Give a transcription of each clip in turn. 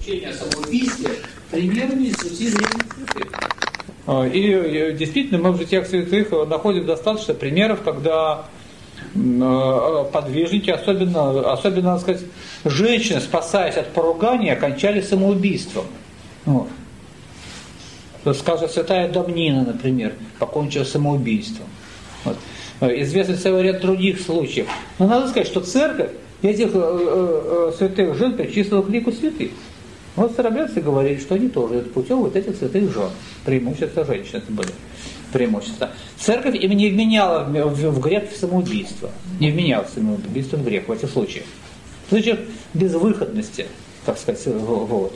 учение о самоубийстве примерами из пути древних святых. И действительно, мы в житиях святых находим достаточно примеров, когда подвижники, особенно, надо сказать, женщины, спасаясь от поругания, кончали самоубийством. Вот. Скажем, святая Домнина, например, покончила самоубийством. Вот. Известен целый ряд других случаев. Но надо сказать, что церковь этих святых жен причислила к лику святых. Вот старообрядцы говорили, что они тоже идут путем вот этих святых жен. Преимущества женщин это были. Преимущества. Церковь им не вменяла в грех самоубийство. Не вменяла в самоубийство в грех в этих случаях. В случаях безвыходности, так сказать, вот.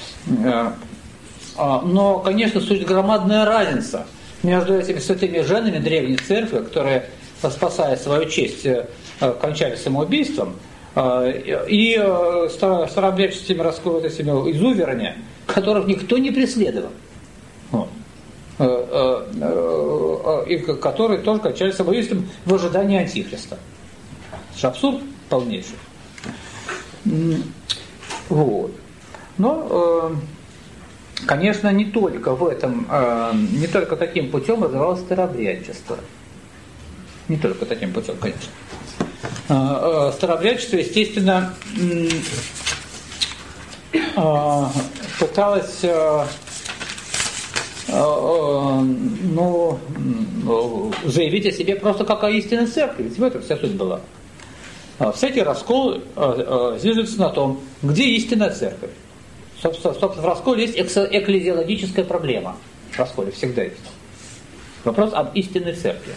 Но, конечно, суть громадная разница между этими святыми женами древней церкви, которые, спасая свою честь, кончали самоубийством, и старообрядческими этими изуверами, которых никто не преследовал. Вот. И которые тоже кончали самоубийством в ожидании Антихриста. Это же абсурд полнейший. Вот. Но, конечно, не только в этом, не только таким путем развивалось старообрядчество. Не только таким путем, конечно. Старообрядчество, естественно, пыталось заявить о себе просто как о истинной церкви. Ведь в этом вся суть была. Всякий раскол зиждется на том, где истинная церковь. Собственно, в расколе есть экклезиологическая проблема. В расколе всегда есть. Вопрос об истинной церкви.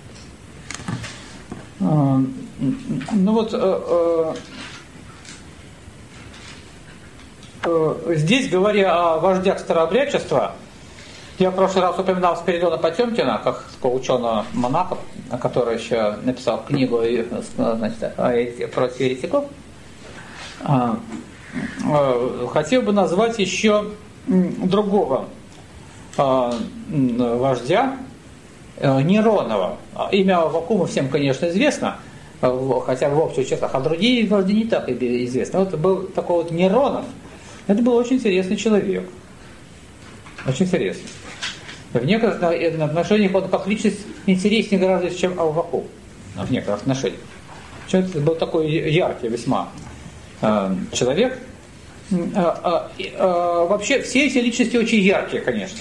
Здесь, говоря о вождях старообрядчества, я в прошлый раз упоминал Спиридона Потемкина, как такого ученого-монаха, который еще написал книгу, значит, против еретиков. Хотел бы назвать еще другого вождя, Неронова. Имя Аввакума всем, конечно, известно, хотя в общих чертах, а другие вожди не так известны. Вот был такой вот Неронов. Это был очень интересный человек. Очень интересный. В некоторых отношениях он как личность интереснее гораздо, чем Аввакум. В некоторых отношениях. Это был такой яркий весьма человек. Вообще, все эти личности очень яркие, конечно.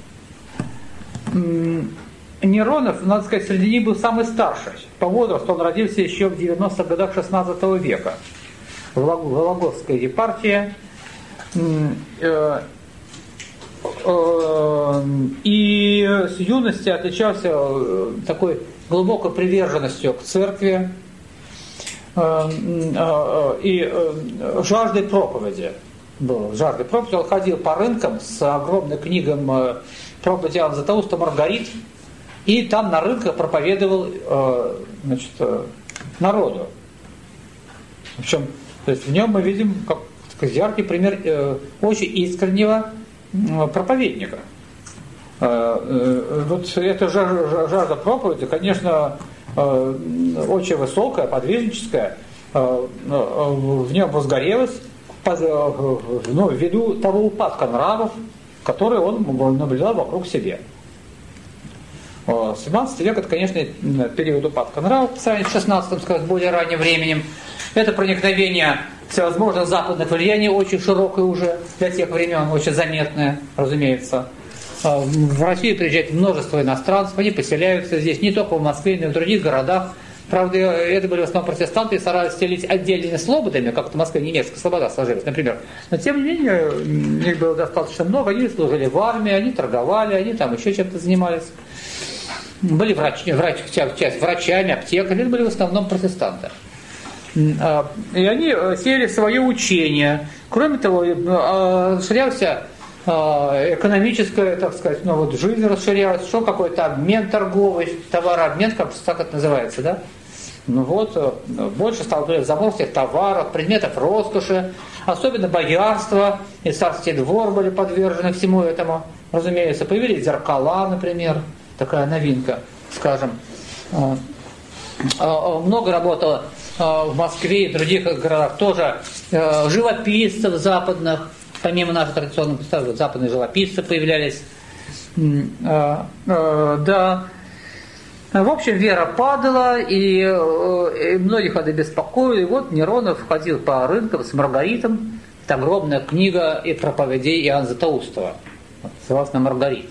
Неронов, надо сказать, среди них был самый старший. По возрасту он родился еще в 90-х годах XVI века. В Вологодской епархии. И с юности отличался такой глубокой приверженностью к церкви и жаждой проповеди. Жаждой проповеди. Он ходил по рынкам с огромной книгой проповеди Иоанна Златоуста «Маргарит», и там на рынках проповедовал, значит, народу. В общем, то есть в нем мы видим как яркий пример очень искреннего проповедника. Вот эта жажда проповеди, конечно, очень высокая, подвижническая, в нем возгорелась ввиду того упадка нравов, который он наблюдал вокруг себя. 17 век это, конечно, период упадка нравов, по сравнению с 16, сказать, более ранним временем. Это проникновение всевозможных западных влияний, очень широкое уже для тех времен, очень заметное, разумеется. В Россию приезжает множество иностранцев, они поселяются здесь, не только в Москве, но и в других городах. Правда, это были в основном протестанты и старались стелить отдельными слободами, как в Москве немецкая слобода сложилась, например. Но тем не менее, их было достаточно много, они служили в армии, они торговали, они там еще чем-то занимались. Были врачами, аптеками, это были в основном протестанты. И они сеяли свое учение. Кроме того, расширялся экономическая, так сказать, жизнь расширялась, шел какой-то обмен торговый, товарообмен, как это называется, да? Больше стало заморских товаров, предметов роскоши, особенно боярство и царский двор были подвержены всему этому, разумеется. Появились зеркала, например, такая новинка, скажем. Много работало в Москве и в других городах тоже живописцев западных, помимо наших традиционных представлений, западные живописцы появлялись. Да. В общем, вера падала, и многих это беспокоило. И вот Неронов ходил по рынкам с Маргаритом. Это огромная книга и проповедей Иоанна Златоустова. Называлась «Маргарита».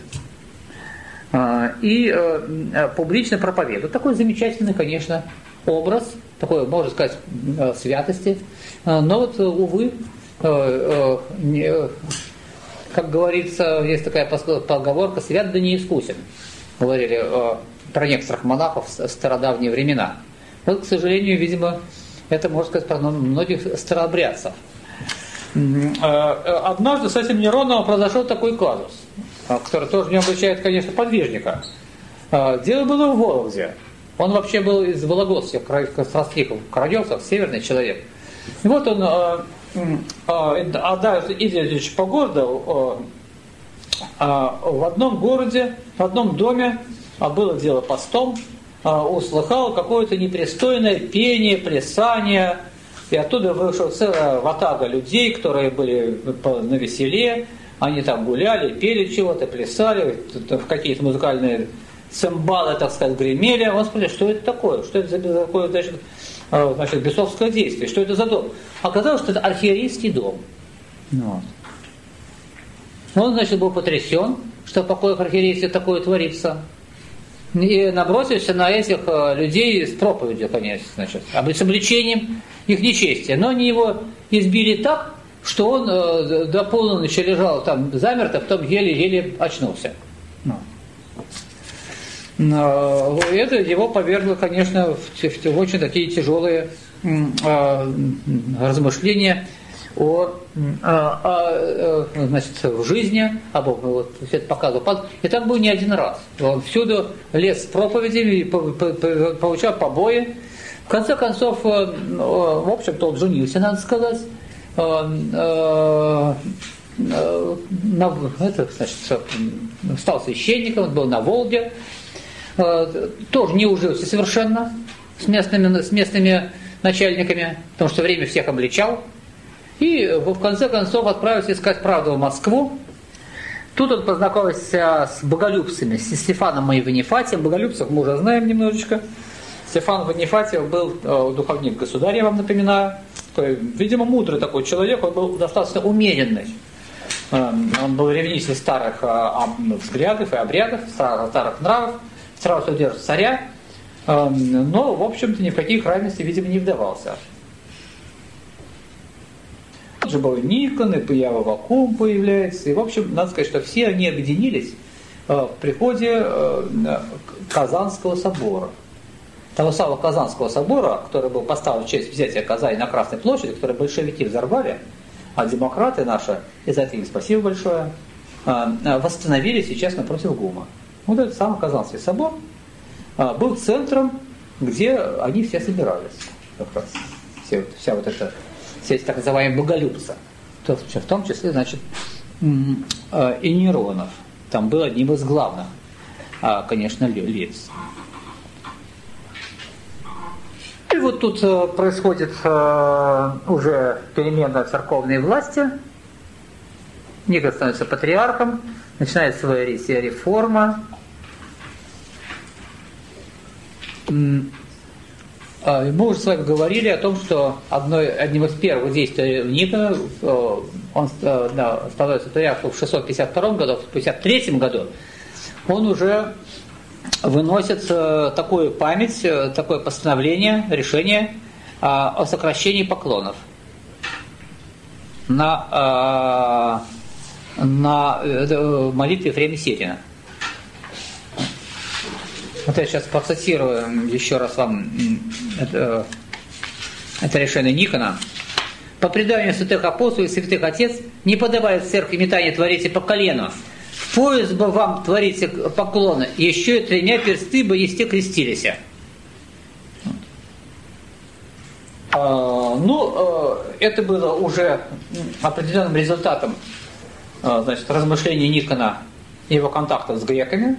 И публично проповедовал. Такой замечательный, конечно, образ, такой, можно сказать, святости. Но вот, увы, как говорится, есть такая поговорка: свят да не искусен. Говорили про некоторых монахов в стародавние времена. Вот, к сожалению, видимо, это, можно сказать, про многих старообрядцев. Однажды с этим Нероновым произошел такой казус, который тоже не обличает, конечно, подвижника. Дело было в Вологде. Он вообще был из Вологодских Костросликов, родился, северный человек. И вот он, идя по городу, в одном городе, в одном доме, было дело постом, услыхал какое-то непристойное пение, плясание, и оттуда вышла целая ватага людей, которые были навеселе, они там гуляли, пели чего-то, плясали, в какие-то музыкальные цимбалы, так сказать, гремели. Он спросил, что это такое, что это за такое, значит, бесовское действие, что это за дом? Оказалось, что это архиерейский дом. Вот. Он, значит, был потрясен, что в покоях архиерейства такое творится. И набросился на этих людей с проповедью, конечно, значит, с обличением их нечестия. Но они его избили так, что он до полуночи лежал там замерто, потом еле-еле очнулся. Это его повергло, конечно, в очень такие тяжелые размышления значит, в жизни, вот, это показывал. И так был не один раз. Он всюду лез с проповедями, получал побои. В конце концов, в общем-то, он женился, надо сказать. Стал священником, он был на Волге. Тоже не ужился совершенно с местными начальниками, потому что время всех обличал. И в конце концов отправился искать правду в Москву. Тут он познакомился с боголюбцами, с Стефаном и Ванифатием. Боголюбцев мы уже знаем немножечко. Стефан Ванифатьев был духовник государя, я вам напоминаю. Такой, видимо, мудрый такой человек, он был достаточно умеренный. Он был ревнитель старых взглядов и обрядов, старых нравов, старался удерживать царя, но, в общем-то, ни в какие крайности, видимо, не вдавался. Тут же был Никон, и Паява Вакум появляется, и, в общем, надо сказать, что все они объединились в приходе Казанского собора. Того самого Казанского собора, который был поставлен в честь взятия Казани на Красной площади, который большевики взорвали, а демократы наши, и за это им спасибо большое, восстановили сейчас напротив ГУМа. Вот этот самый Казанский собор был центром, где они все собирались. Как раз. Все эти так называемые боголюбцы. В том числе, значит, и Неронов. Там был одним из главных, конечно, лиц. И вот тут происходит уже перемена церковной власти. Никон становится патриархом, начинает своя реформа. Мы уже с вами говорили о том, что одним из первых действий Никона, он становится патриархом в 652 году, в 653 году, он уже выносит такую память, такое постановление, решение о сокращении поклонов на молитве Ефрема Сирина. Вот я сейчас процитирую еще раз вам это решение Никона. По преданию святых апостолов и святых отец не подобает в церкви метание творите по колену. В пояс бы вам творите поклоны, еще и 3 персты бы есте крестились. Это было уже определенным результатом, значит, размышлений Никона и его контактов с греками.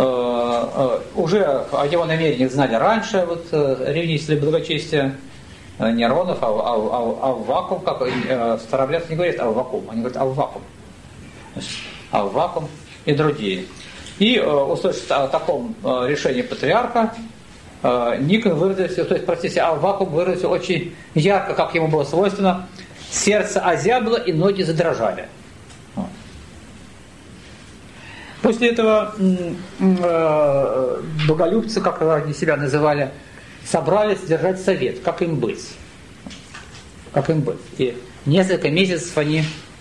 Уже о его намерениях знали раньше, ревнители благочестия. нейронов, а в вакуум, как старообрядцы не говорят а в вакуум, они говорят а в вакуум. А в вакуум и другие. И услышав о таком решении патриарха, Никон выразился, то есть, простите, а в вакуум выразился очень ярко, как ему было свойственно, сердце озябло и ноги задрожали. После этого боголюбцы, как они себя называли, собрались держать совет, как им быть. Как им быть. И несколько месяцев они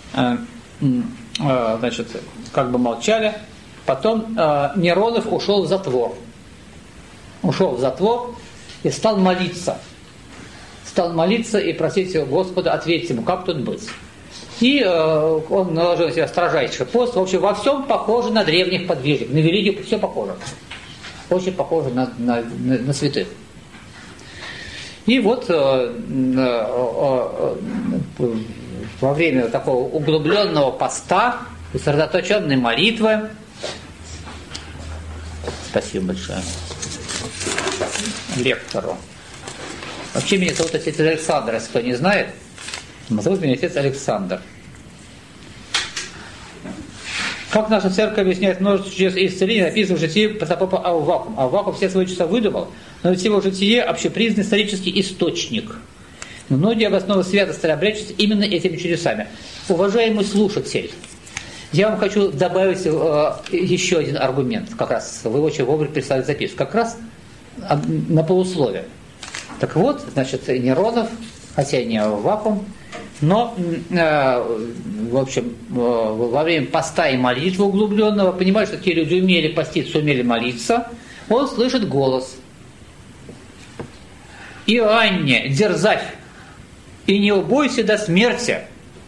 значит, как бы молчали. Потом Миронов ушел в затвор. Ушел в затвор и стал молиться. Стал молиться и просить Господа ответить ему, как тут быть. И он наложил на себя строжайший пост. В общем, во всем похоже на древних подвижников. На великих все похоже. Очень похоже на святых. И вот во время такого углубленного поста, сосредоточенной молитвы, спасибо большое лектору. Вообще меня зовут отец Александр, если кто не знает. Зовут меня отец Александр. Как наша церковь объясняет множество чудес и исцелений, написано в житии протопопа Аввакум. Аввакум все свои чудеса выдумал, но ведь его житие общепризнанный исторический источник. Многие обосновывают святость старообрядчества именно этими чудесами. Уважаемый слушатель, я вам хочу добавить еще один аргумент. Как раз вы очень вовремя прислали записку. Как раз на полусловие. Так вот, значит, Неронов, хотя и не Аввакум, но, в общем, во время поста и молитвы углубленного, понимая, что те люди умели поститься, умели молиться, он слышит голос. «Иоанне, дерзай, и не убойся до смерти,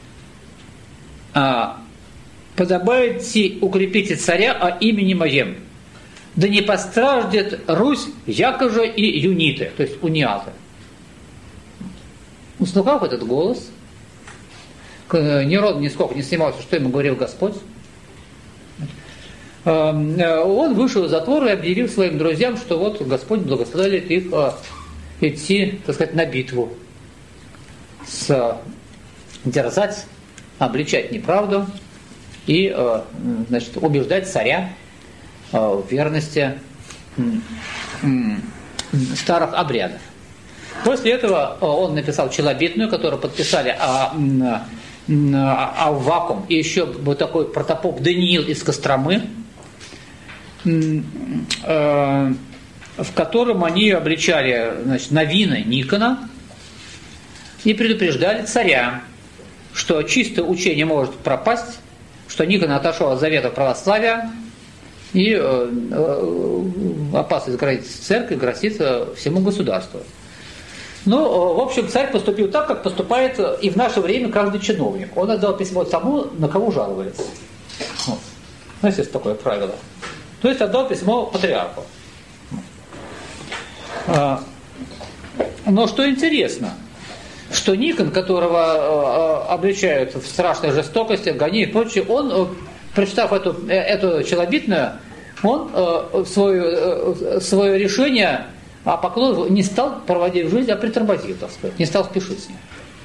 подобает си укрепите царя о имени моем, да не постраждет Русь, якоже и юниты», то есть униаты. Услыхав этот голос, Нерон нисколько не снимался, что ему говорил Господь. Он вышел из затвора и объявил своим друзьям, что вот Господь благословляет их идти, так сказать, на битву, дерзать, обличать неправду и, значит, убеждать царя в верности старых обрядов. После этого он написал челобитную, которую подписали Аввакум и еще был такой протопоп Даниил из Костромы, в котором они обличали, значит, новины Никона и предупреждали царя, что чистое учение может пропасть, что Никон отошел от завета православия и опасность грозит церкви, грозит всему государству. Ну, в общем, царь поступил так, как поступает и в наше время каждый чиновник. Он отдал письмо тому, на кого жалуется. Вот. Знаете, есть такое правило. То есть отдал письмо патриарху. Но что интересно, что Никон, которого обличают в страшной жестокости, гони и прочее, он, прочитав эту челобитную, он свое решение о поклоне не стал проводить в жизнь, а притормозил, так сказать, не стал спешить с ним.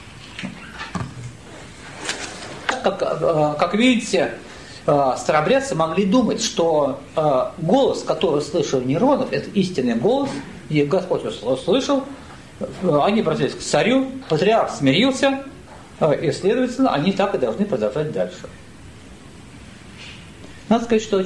Как видите, старообрядцы могли думать, что голос, который слышал Неронов, это истинный голос, и Господь услышал, они обратились к царю, патриарх смирился, и, следовательно, они так и должны продолжать дальше. Надо сказать, что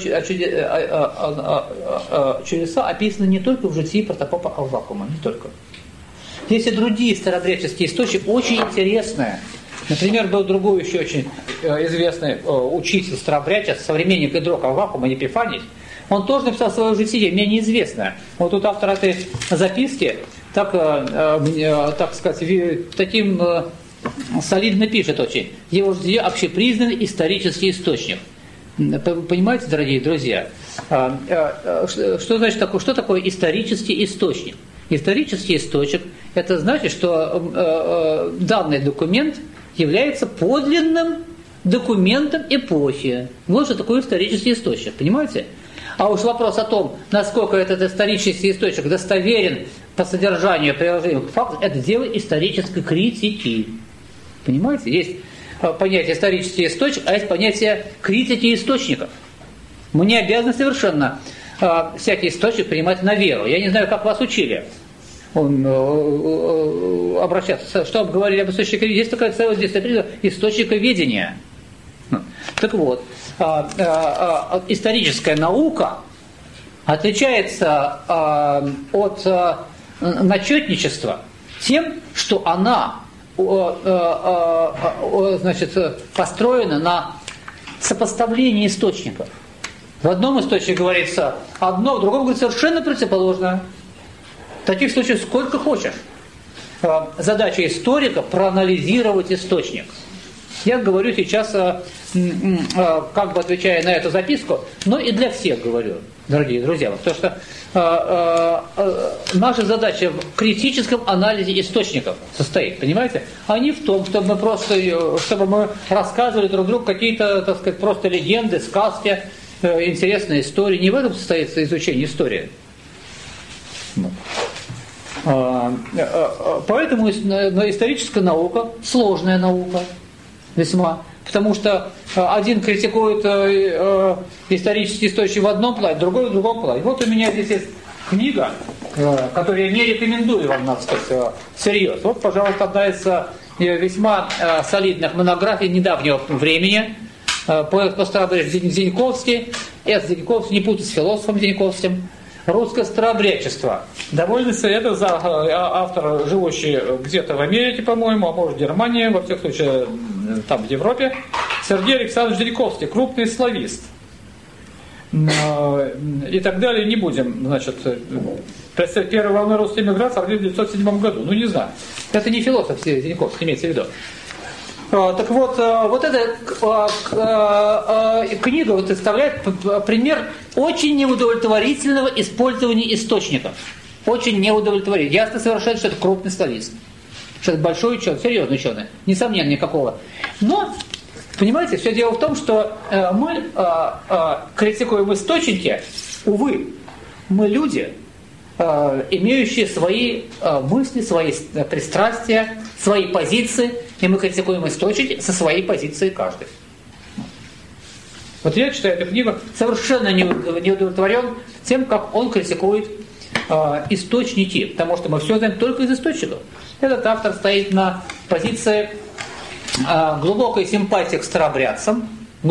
чудеса описаны не только в житии протопопа Аввакума, не только. Есть и другие старообрядческие источники, очень интересные. Например, был другой еще очень известный учитель старообрядчества, современник Идрока Аввакума, Епифаний. Он тоже написал свое житие, мне неизвестное. Вот тут автор этой записки, так сказать, таким солидно пишет очень. Его житие общепризнанный исторический источник. Понимаете, дорогие друзья, что значит такое, что такое исторический источник? Исторический источник – это значит, что данный документ является подлинным документом эпохи. Вот что такое исторический источник, понимаете? А уж вопрос о том, насколько этот исторический источник достоверен по содержанию, приложению к факту, это дело исторической критики. Понимаете? Есть понятие исторический источник, а есть понятие критики источников. Мы не обязаны совершенно всякий источник принимать на веру. Я не знаю, как вас учили обращаться. Что говорили об источнике? Есть такая целая дисциплина источниковедения. Так вот, историческая наука отличается от начетничества тем, что она построена на сопоставлении источников. В одном источнике говорится одно, в другом говорится совершенно противоположное. Таких случаев сколько хочешь. Задача историка проанализировать источник. Я говорю сейчас, как бы отвечая на эту записку, но и для всех говорю, дорогие друзья, потому что наша задача в критическом анализе источников состоит, понимаете? А не в том, чтобы мы рассказывали друг другу какие-то, так сказать, просто легенды, сказки, интересные истории. Не в этом состоит изучение истории. Поэтому историческая наука сложная наука весьма, потому что один критикует исторический источник в одном плане, другой в другом плане. Вот у меня здесь есть книга, которую я не рекомендую вам, надо сказать, всерьез. Вот, пожалуйста, одна из весьма солидных монографий недавнего времени. Поэт по-старобрячески Зиньковский. Это Зиньковский, не путать с философом Зиньковским. «Русское старообрядчество». Довольно это автор, живущий где-то в Америке, по-моему, а может в Германии, во всех случаях там в Европе, Сергей Александрович Зиньковский, крупный славист. И так далее не будем, значит, представить первую волну русской эмиграции в 1907 году. Ну, не знаю. Это не философ Зиньковский, имеется в виду. Так вот, вот эта книга представляет пример очень неудовлетворительного использования источников. Очень неудовлетворительного. Ясно совершенно, что это крупный славист. Что это большой ученый, серьезный ученый. Несомненно, никакого. Но, понимаете, все дело в том, что мы критикуем источники. Увы, мы люди, имеющие свои мысли, свои пристрастия, свои позиции, и мы критикуем источники со своей позиции каждый. Вот я читаю эту книгу, совершенно не удовлетворен тем, как он критикует источники, потому что мы все знаем только из источников. Этот автор стоит на позиции глубокой симпатии к старообрядцам,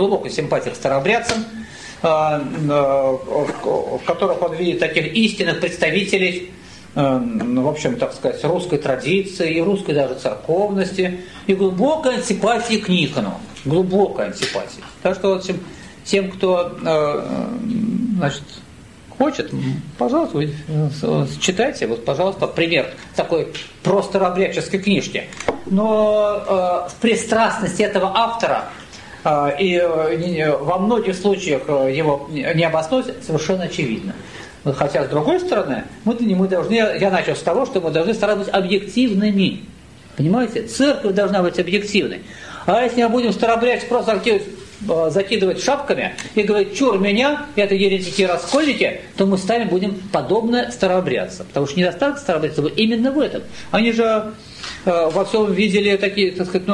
в которых он видит таких истинных представителей, в общем, так сказать, русской традиции и русской даже церковности, и глубокой антипатии к Никону. Глубокой антипатии. Так что, в общем, тем, кто, значит, хочет, пожалуйста, вы читайте, вот, пожалуйста, пример такой просто старообрядческой книжки. Но в пристрастности этого автора и во многих случаях его необоснованность совершенно очевидна. Хотя, с другой стороны, мы должны, я начал с того, что мы должны стараться быть объективными. Понимаете? Церковь должна быть объективной. А если мы будем старообрядцев просто закидывать шапками и говорить, чур меня, это еретики и раскольники, то мы сами будем подобно старообрядцам. Потому что недостаток старообрядцев именно в этом. Они же во всем видели такие, так сказать,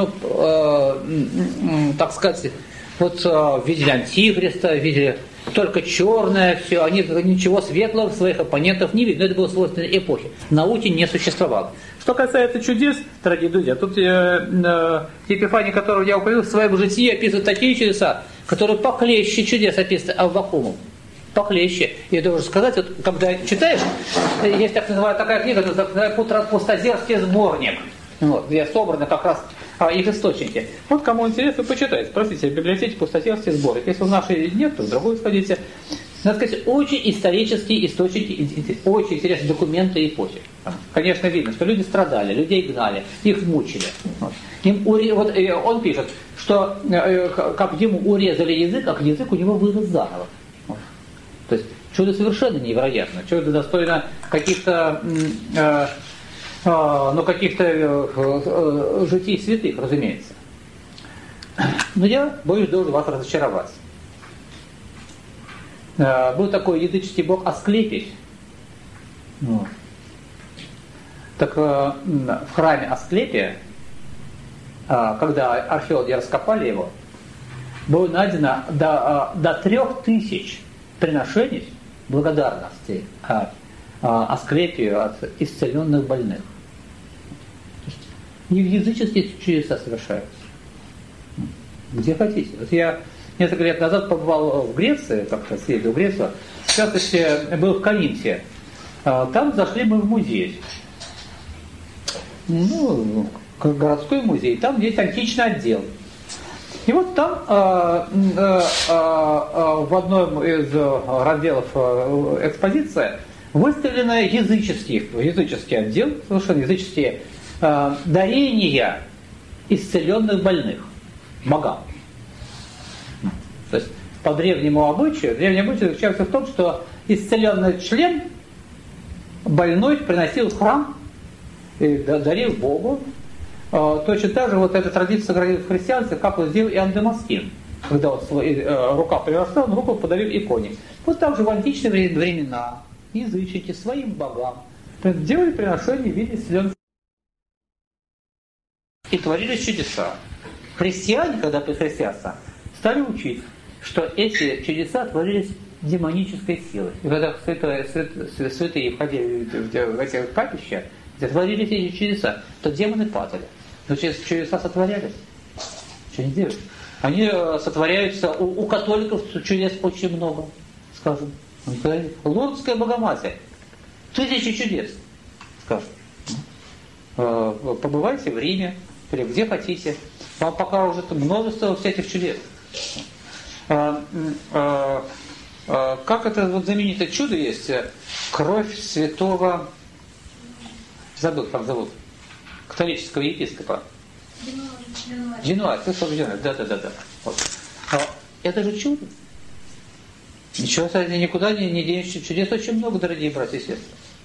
вот видели антихриста, видели только черное все, они ничего светлого в своих оппонентов не видят. Но это было свойственно эпохи. Науки не существовало. Что касается чудес, дорогие друзья, тут Епифаний, которого я упомянул, в своем житии описывает такие чудеса, которые похлеще чудес описаны Аввакумом. Похлеще. И я должен сказать, вот, когда читаешь, есть так называемая такая книга, «Пустозерский сборник». Вот, где собраны как раз их источники. Вот кому интересно, почитайте. Спросите в библиотеке «Пустозерский сборник». Если в нашей нет, то в другую сходите. Надо сказать, очень исторические источники, очень интересные документы эпохи. Конечно, видно, что люди страдали, людей гнали, их мучили. Вот. Он пишет, что как ему урезали язык, как язык у него вырос заново. Вот. То есть чудо совершенно невероятно. Чудо достойно каких-то житий святых, разумеется. Но я, боюсь, должен вас разочаровать. Был такой языческий бог Асклепий. Вот. Так в храме Асклепия, когда археологи раскопали его, было найдено до 3000 приношений благодарности Асклепию от исцеленных больных. Не в языческие чудеса совершаются. Где хотите. Вот я несколько лет назад побывал в Греции, как-то съездил в Грецию, в частности, был в Коринфе. Там зашли мы в музей. Ну, городской музей. Там есть античный отдел. И вот там в одном из разделов экспозиции выставлено языческий отдел, совершенно языческие дарения исцеленных больных богам. То есть по древнему обычаю заключается в том, что исцеленный член больной приносил в храм и дарил Богу. Точно так же вот эта традиция сохранилась в христианстве, как вот сделал Иоанн Дамаскин. Когда вот рука прирастала, он руку подарил иконе. Вот так же в античные времена язычники своим богам делали приношения в виде исцеленных. И творились чудеса. Христиане, когда прихристианство, стали учить, что эти чудеса творились демонической силой. И когда святые входили в эти капища, где творились эти чудеса, то демоны падали. Но чудеса сотворялись. Что они делают? Они сотворяются, у католиков чудес очень много, скажем. Лурдская Богоматерь. 1000 чудес, скажем. Побывайте в Риме, или где хотите. Вам пока уже множество всяких чудес. Как это вот знаменитое чудо есть? Кровь святого... Забыл, как зовут. Католического епископа. Генуа. Ты что, Генуа? Да. Вот. Это же чудо. Ничего, никуда не денешься. Чудес очень много, дорогие братья и сестры.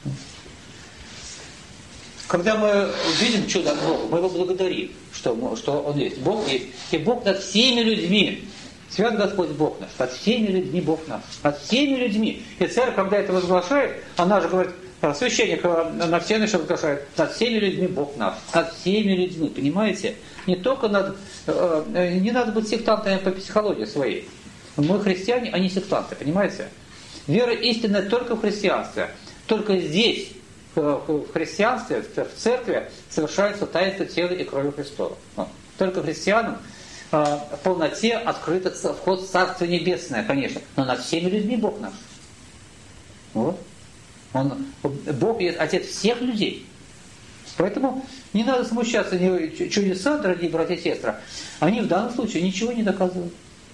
Когда мы видим чудо от Бога, мы его благодарим, что Он есть. Бог есть. И Бог над всеми людьми. Свят Господь Бог наш. Над всеми людьми Бог наш. Над всеми людьми. И церковь, когда это возглашает, она же говорит, священник на все наши возглашает, над всеми людьми Бог наш. Над всеми людьми, понимаете? Не только не надо быть сектантами по психологии своей. Мы христиане, а не сектанты, понимаете? Вера истинная только в христианстве. Только здесь, в христианстве, в церкви, совершается таинство тела и крови Христова. Только христианам в полноте открыт вход в Царство Небесное, конечно. Но над всеми людьми Бог наш. Вот. Бог есть Отец всех людей. Поэтому не надо смущаться. Чудеса, дорогие братья и сестры, они в данном случае ничего не доказывают.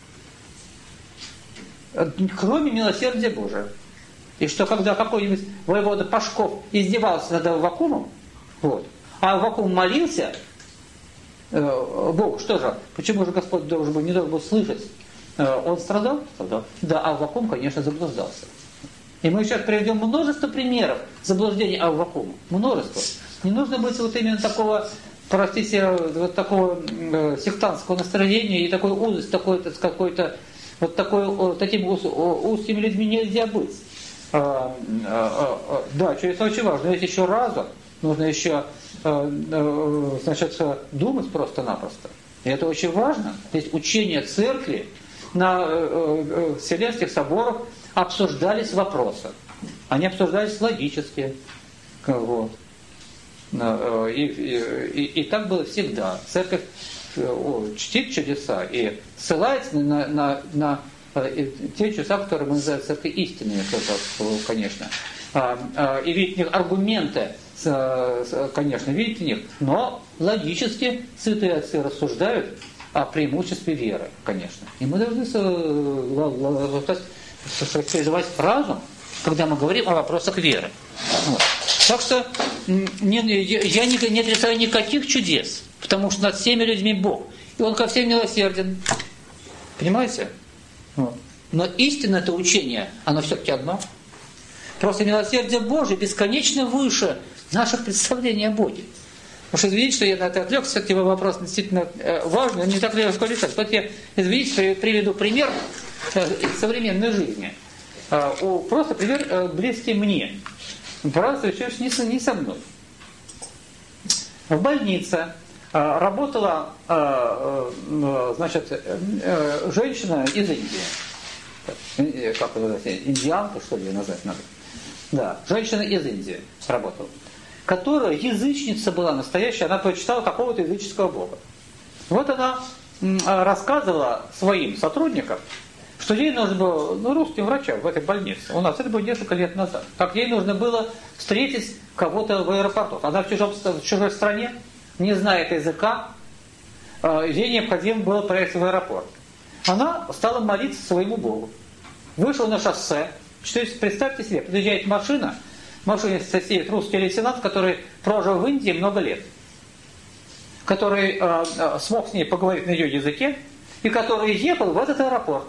Кроме милосердия Божия. И что когда какой-нибудь воевода Пашков издевался над Аввакумом, вот, а Аввакум молился Богу, что же, почему же Господь не должен был слышать? Он страдал? Страдал. Да, а Аввакум, конечно, заблуждался. И мы сейчас приведем множество примеров заблуждений Аввакума. Множество. Не нужно быть вот именно такого, простите, вот такого сектантского настроения и такой узость, какой-то вот такими узкими людьми нельзя быть. Да, чудеса очень важно. Но есть еще разум. Нужно еще, значит, думать просто-напросто. И это очень важно. Есть учение церкви на Вселенских соборах обсуждались вопросы. Они обсуждались логически. Вот. И так было всегда. Церковь чтит чудеса и ссылается на те чудеса, которые мы называем церковь истинными, конечно. И видит в них аргументы, конечно, видит в них, но логически святые отцы рассуждают о преимуществе веры, конечно. И мы должны призывать разум, когда мы говорим о вопросах веры. Вот. Так что я не отрицаю никаких чудес, потому что над всеми людьми Бог. И Он ко всем милосерден. Понимаете? Вот. Но истинное это учение, оно все-таки одно. Просто милосердие Божие бесконечно выше наших представлений о Боге. Потому что извините, что я на это отвлекся, кстати, вопрос действительно важный, он не так легко решать. Вот я, извините, приведу пример из современной жизни. Просто пример близкий мне. Правда, случилось не со мной. В больнице работала женщина из Индии. Как это называется? Индианка, что ли, ее назвать надо? Да, женщина из Индии работала. Которая язычница была настоящая, она почитала какого-то языческого бога. Вот она рассказывала своим сотрудникам, что ей нужно было, русским врачам в этой больнице, у нас это было несколько лет назад, как ей нужно было встретить кого-то в аэропорту. Она в чужой стране, не знает языка, ей необходимо было проехать в аэропорт. Она стала молиться своему Богу. Вышла на шоссе. Представьте себе, подъезжает машина, в машине сидит русский лейтенант, который прожил в Индии много лет, который смог с ней поговорить на ее языке, и который ехал в этот аэропорт.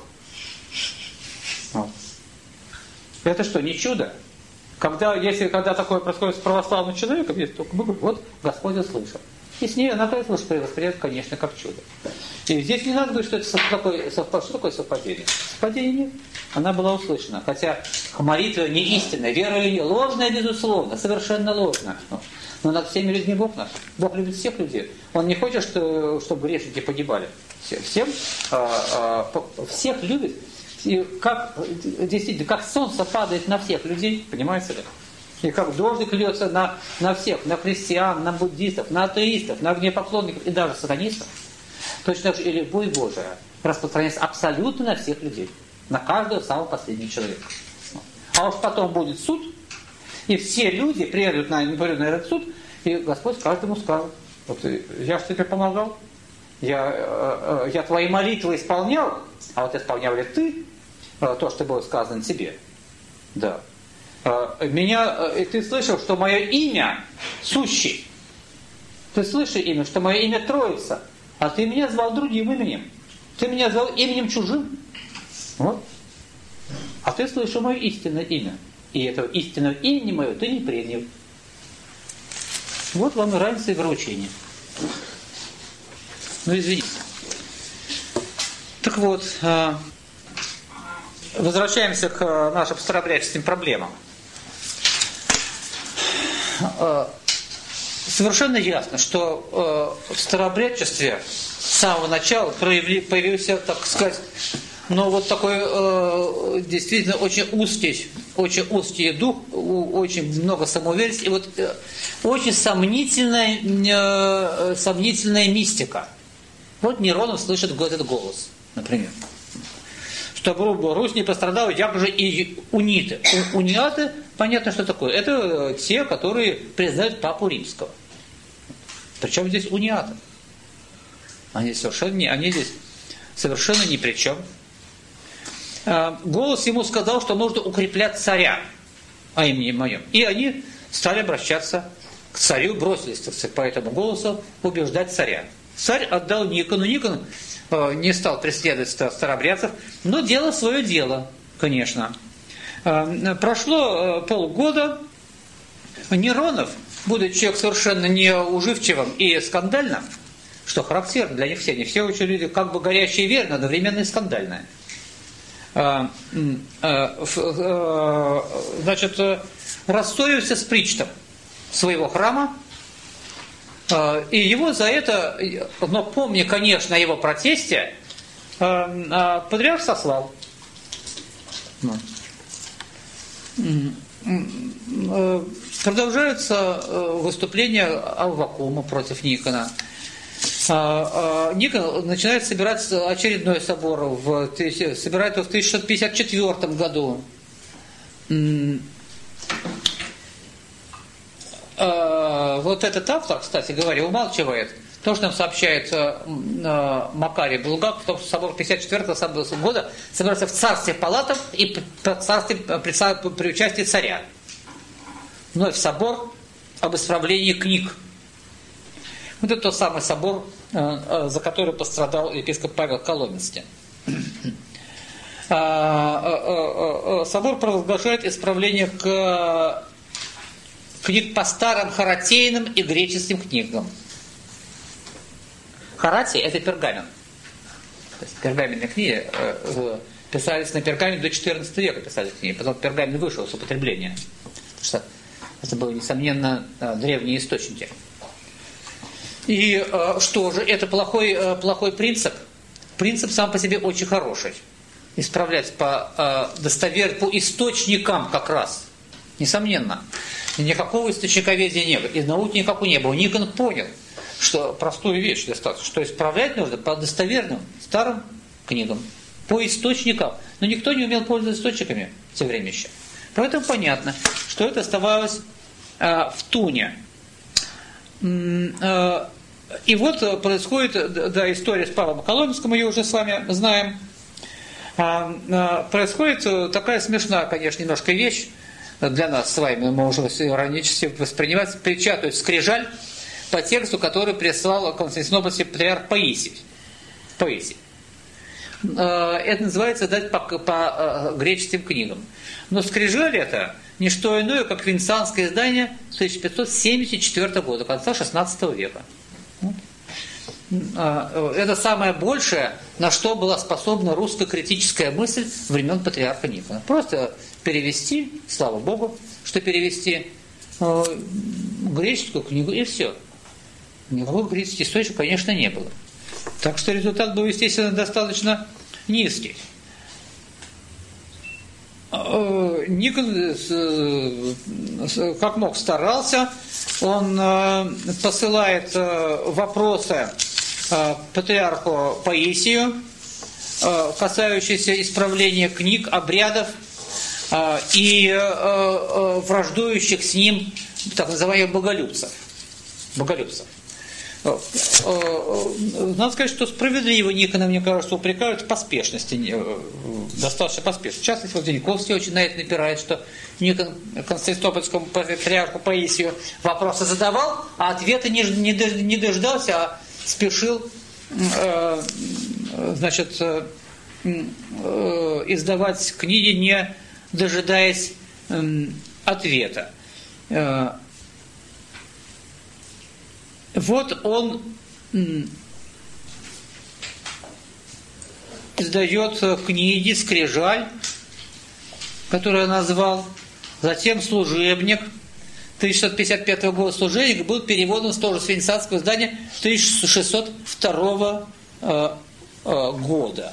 Это что, не чудо? Когда такое происходит с православным человеком, есть только Бог, вот Господь услышал. И с ней она это воспринимает, конечно, как чудо. И здесь не надо говорить, что это что такое совпадение. Совпадения нет. Она была услышана. Хотя молитва не истинная, вера или нет. Ложная, безусловно, совершенно ложная. Но над всеми людьми Бог наш. Бог любит всех людей. Он не хочет, чтобы грешники погибали. Всех любит. И действительно, как солнце падает на всех людей, понимаете ли? И как дождик льется на всех, на христиан, на буддистов, на атеистов, на огнепоклонников и даже сатанистов. Точно так же и любовь Божия распространяется абсолютно на всех людей. На каждого самого последнего человека. А уж потом будет суд, и все люди приедут на этот суд, и Господь каждому скажет: вот я же тебе помогал, я твои молитвы исполнял, а вот исполнял ли ты то, что было сказано тебе? Да. И ты слышал, что мое имя сущий. Ты слышишь имя, что мое имя Троица, а ты меня звал другим именем. Ты меня звал именем чужим. Вот. А ты слышал мое истинное имя. И этого истинного имени моего ты не принял. Вот вам и разница и вероучение. Извините. Так вот, возвращаемся к нашим старообрядческим проблемам. Совершенно ясно, что в старообрядчестве с самого начала появился, так сказать, такой действительно очень узкий дух, очень много самоуверенности и очень сомнительная мистика. Вот Неронов слышит этот голос, например. Чтобы Русь не пострадала, якже и униты. Униаты, понятно, что такое. Это те, которые признают Папу Римского. Причем здесь униаты? Они здесь совершенно ни при чем. Голос ему сказал, что нужно укреплять царя о имени моем. И они стали обращаться к царю, бросились, так сказать, по этому голосу убеждать царя. Царь отдал Никону. Никон не стал преследовать старообрядцев, но делал свое дело, конечно. Прошло полгода. Неронов, будучи человек совершенно неуживчивым и скандальным, что характерно для них все, не все очень люди как бы горящие веры, но одновременно и скандальные. Рассорился с причтом своего храма, и его за это, но помня, конечно, о его протесте, патриарх сослал. Продолжаются выступления Аввакума против Никона. Никон начинает собирать очередной собор, собирает его в 1654 году. Вот этот автор, кстати говоря, умалчивает то, что нам сообщает Макарий Булгаков, в том, что собор 1954 года собирается в царстве палатов и при участии царя. Вновь собор об исправлении книг. Вот это тот самый собор, за который пострадал епископ Павел Коломенский. Собор провозглашает исправление книг по старым харатейным и греческим книгам. Харатий – это пергамент. То есть пергаменные книги, писались на пергамене до XIV века, писали книги. Потом пергамен вышел с употребления. Потому что это были, несомненно, древние источники. И что же, это плохой принцип? Принцип сам по себе очень хороший. Исправлять по источникам как раз. Несомненно. Никакого источниковедения не было. И науки никакой не было. Никон понял, что простую вещь достаточно, что исправлять нужно по достоверным старым книгам, по источникам. Но никто не умел пользоваться источниками в те время еще. Поэтому понятно, что это оставалось в туне. И вот происходит история с Павлом Коломенским, мы ее уже с вами знаем. Происходит такая смешная, конечно, немножко вещь для нас с вами, мы можем иронически воспринимать, печатают скрижаль по тексту, который прислал Константинопольский патриарх Паисий. Это называется дать по греческим книгам. Но скрижаль это не что иное, как венецианское издание 1574 года, конца XVI века. Это самое большее, на что была способна русская критическая мысль времен патриарха Никона. Просто перевести, слава Богу, что перевести греческую книгу и все. Никакого греческого источника, конечно, не было. Так что результат был, естественно, достаточно низкий. Никон как мог старался, он посылает вопросы патриарху Паисию, касающиеся исправления книг, обрядов и враждующих с ним так называемых боголюбцев. Надо сказать, что справедливо Никона, мне кажется, упрекают в поспешности, достаточно поспешно. В частности, вот Дзеньковский очень на это напирает, что Никон Константинопольскому патриарху Паисию вопросы задавал, а ответа не дождался, а спешил издавать книги, не дожидаясь ответа. Вот он издает книги «Скрижаль», которую я назвал, затем «Служебник», 1655 года «Служебник» был переводан тоже с венецианского издания 1602 года.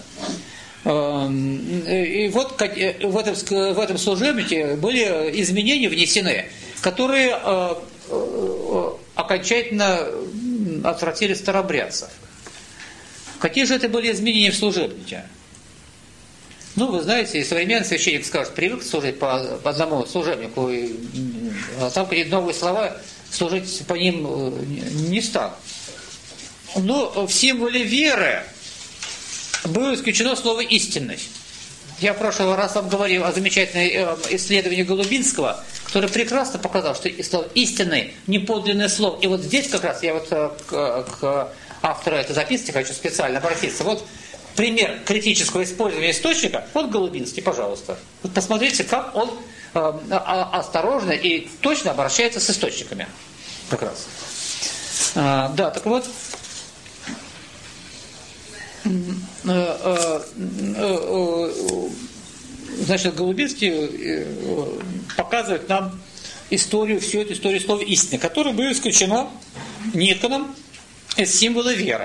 И вот в этом служебнике были изменения внесены, которые окончательно отвратили старообрядцев. Какие же это были изменения в служебнике? Ну, вы знаете, современный священник скажет, привык служить по одному служебнику, а там какие-то новые слова, служить по ним не стал. Но в символе веры было исключено слово «истинность». Я в прошлый раз вам говорил о замечательном исследовании Голубинского, который прекрасно показал, что слово «истинный» – неподлинное слово. И вот здесь как раз я вот к автору этой записки хочу специально обратиться. Вот пример критического использования источника. Вот Голубинский, пожалуйста. Вот посмотрите, как он осторожно и точно обращается с источниками. Как раз. Да, так вот. Значит, Голубинский показывает нам всю эту историю слова «истины», которое было исключено Никоном из символа веры.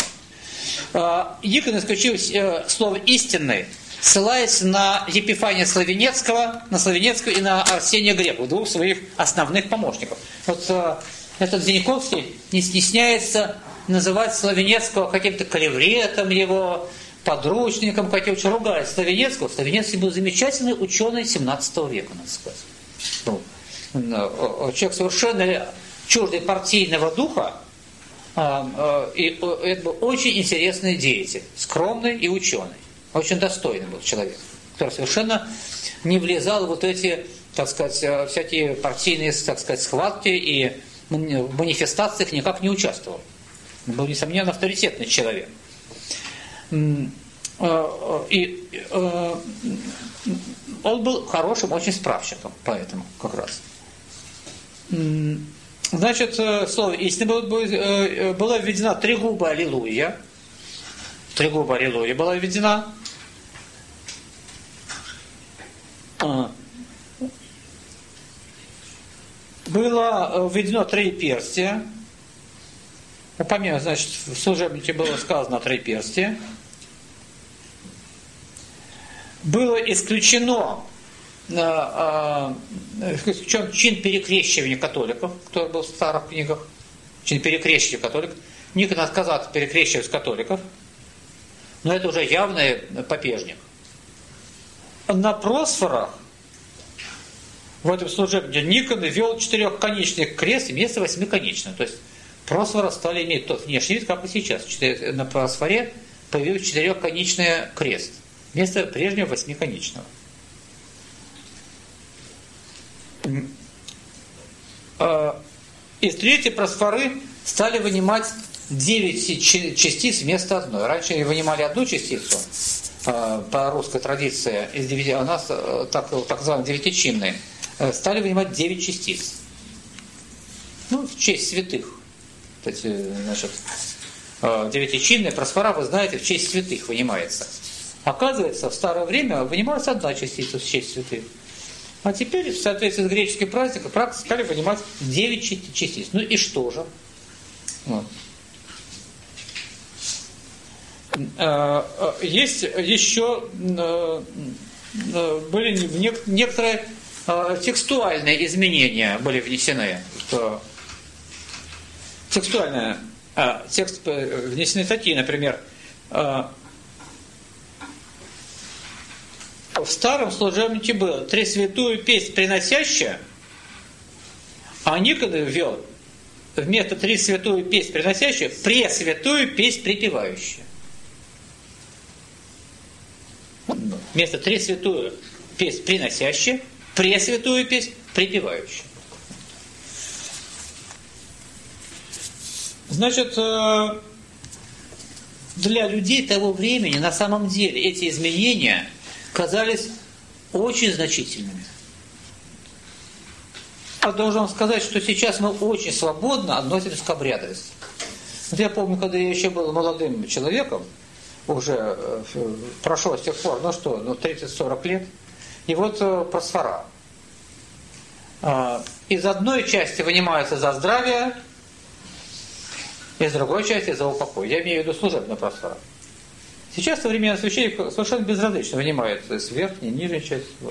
Никон исключил слово «истинный», ссылаясь на Епифания Славенецкого, и на Арсения Грекова, двух своих основных помощников. Вот этот Дзеньковский не стесняется называть Славенецкого каким-то клевретом его, подручником, хотя очень ругает Славенецкого. Славенецкий был замечательный ученый 17 века, надо сказать. Человек совершенно чуждый партийного духа, и это был очень интересный деятель, скромный и ученый. Очень достойный был человек, который совершенно не влезал в вот эти, так сказать, всякие партийные, так сказать, схватки и в манифестациях никак не участвовал. Он был, несомненно, авторитетный человек. И он был хорошим очень справщиком, поэтому как раз. Значит, слово «истина» была введена тригубая аллилуйя. Тригубая аллилуйя была введена. было введено троеперстие. Упомянуто, значит, в служебнике было сказано троеперстие. Было исключен чин перекрещивания католиков, который был в старых книгах. Чин перекрещивания католиков. Никон отказался перекрещивать католиков. Но это уже явный попежник. На просфорах в этом служебнике Никон ввел четырехконечный крест вместо восьмиконечного. То есть просфоры стали иметь тот внешний вид, как и сейчас. На просфоре появился четырехконечный крест вместо прежнего восьмиконечного. Из третьей просфоры стали вынимать 9 частиц вместо одной. Раньше вынимали одну частицу по русской традиции из 9, а у нас так называемые девятичинные. Стали вынимать 9 частиц. Ну, в честь святых. Значит, девятичинная просфора, вы знаете, в честь святых вынимается. Оказывается, в старое время вынималась одна частица в честь святых. А теперь, в соответствии с греческим праздником, практически стали вынимать 9 частиц. Ну и что же? Вот. Есть еще были некоторые текстуальные изменения были внесены. Текст внесены такие, например, в старом служебнике было тресвятую песнь приносящая, а Никон ввел вместо тресвятую песнь приносящая пресвятую песнь припевающая. Вместо тресвятую песнь приносящая, пресвятую песнь припевающая. Значит, для людей того времени на самом деле эти изменения казались очень значительными. Я должен вам сказать, что сейчас мы очень свободно относимся к обрядовости. Вот я помню, когда я еще был молодым человеком, уже прошло с тех пор, 30-40 лет, и вот просфора. Из одной части вынимается за здравие, из другой части за упокой. Я имею в виду служебную просфору. Сейчас современный священник совершенно безразлично вынимает с верхней, нижней части. Вот.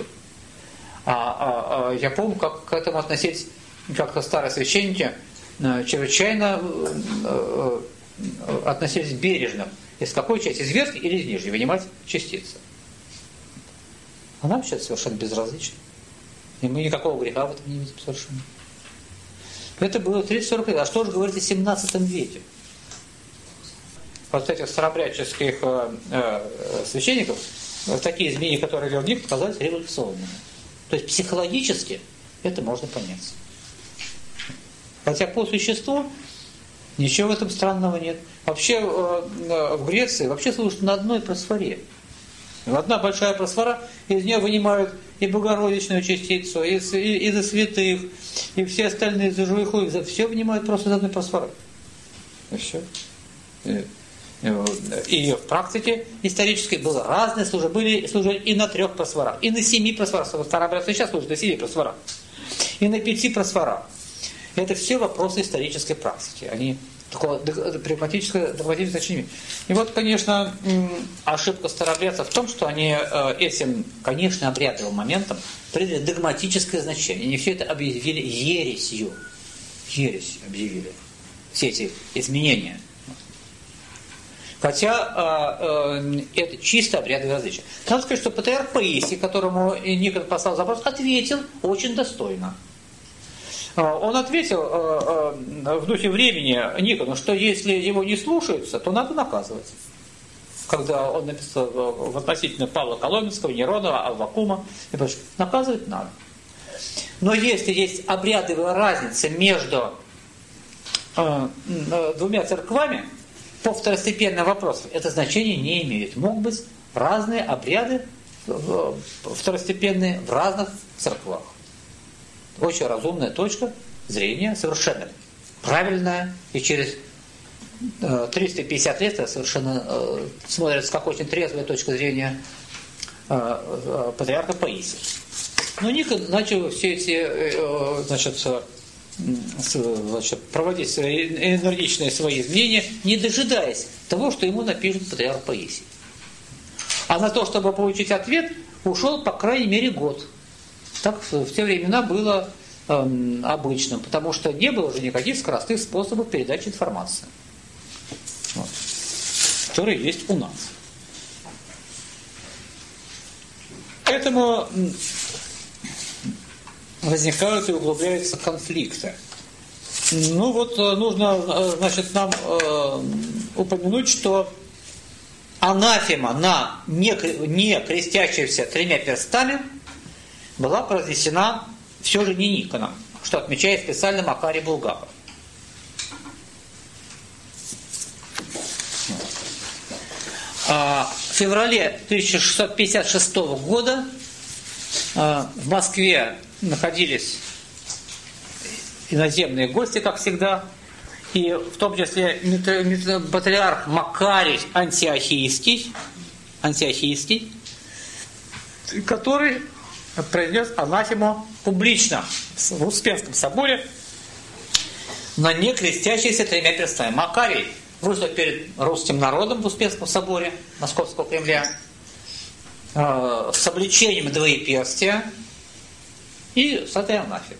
Я помню, как к этому относились как-то старые священники, чрезвычайно относились бережно. Из какой части? Из верхней или из нижней вынимать частицы. А нам сейчас совершенно безразлично. И мы никакого греха в этом не видим совершенно. Это было 30-40 лет. А что же говорить о 17 веке? Вот этих старообрядческих священников, такие изменения, которые вел Никон, казались революционными. То есть психологически это можно понять. Хотя по существу ничего в этом странного нет. Вообще в Греции вообще служат на одной просфоре. Одна большая просфора, из нее вынимают и богородичную частицу, и за святых, и все остальные за живых, все вынимают просто из одной просфоры. И все. И в практике исторической было разные службы. Были службы и на 3 просфорах, и на 7 просфорах. Старообрядцы сейчас служат на 7 просфорах, и на 5 просфорах. Это все вопросы исторической практики. Они такого прагматического значения. И вот, конечно, ошибка старообрядцев в том, что они этим, конечно, обрядовым моментом придали догматическое значение. Они все это объявили ересью. Ересь объявили. Все эти изменения. Хотя это чисто обрядовое различие. Надо сказать, что патриарх Паисий, которому Никон послал запрос, ответил очень достойно. Он ответил в духе времени Никону, что если его не слушаются, то надо наказывать. Когда он написал в относительно Павла Коломенского, Нерона, Аввакума, наказывать надо. Но если есть обрядовая разница между двумя церквами, по второстепенным вопросам это значение не имеет. Могут быть разные обряды второстепенные в разных церквах. Очень разумная точка зрения, совершенно правильная, и через 350 лет это совершенно смотрится как очень трезвая точка зрения патриарха Паисия. Но Никон начал все эти, проводить энергичные свои изменения, не дожидаясь того, что ему напишет патриарх Паисий. А на то, чтобы получить ответ, ушел по крайней мере год. Так в те времена было обычным, потому что не было уже никаких скоростных способов передачи информации, вот, которые есть у нас. Поэтому возникают и углубляются конфликты. Ну вот нужно, значит, нам упомянуть, что анафема на не крестящихся тремя перстами была произнесена все же не Никоном, что отмечает специально Макарий Булгаков. В феврале 1656 года в Москве находились иноземные гости, как всегда, и в том числе патриарх Макарий Антиохийский, который произнес анафему публично в Успенском соборе на не крестящихся тремя перстами. Макарий выступил перед русским народом в Успенском соборе Московского Кремля с обличением двоеперстия и с этой анафемой.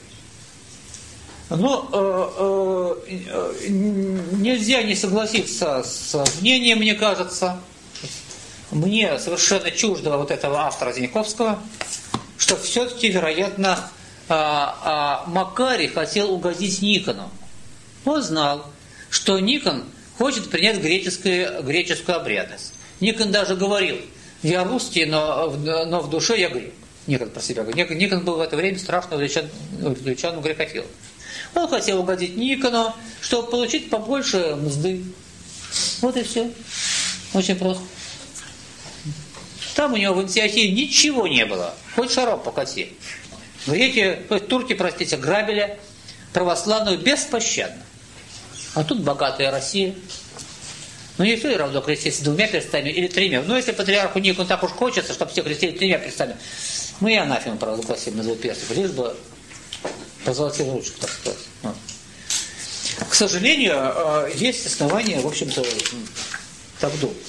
Но нельзя не согласиться с мнением, мне кажется, мне совершенно чуждого вот этого автора Зиньковского, что все-таки, вероятно, Макарий хотел угодить Никону. Он знал, что Никон хочет принять греческую обрядность. Никон даже говорил: я русский, но в душе я грек. Никон про себя говорит. Никон был в это время страшно увлечен грекофилом. Он хотел угодить Никону, чтобы получить побольше мзды. Вот и все. Очень просто. Там у него в Антиохии ничего не было. Хоть шаром покати. Турки, простите, грабили православную беспощадно. А тут богатая Россия. Ну не все равно креститься двумя перстами или тремя. Но если патриарху Никону так уж хочется, чтобы все крестили тремя перстами, мы и анафему провозгласим на двуперстие, лишь бы позолотил ручку, так сказать. Вот. К сожалению, есть основания, в общем-то, так думать.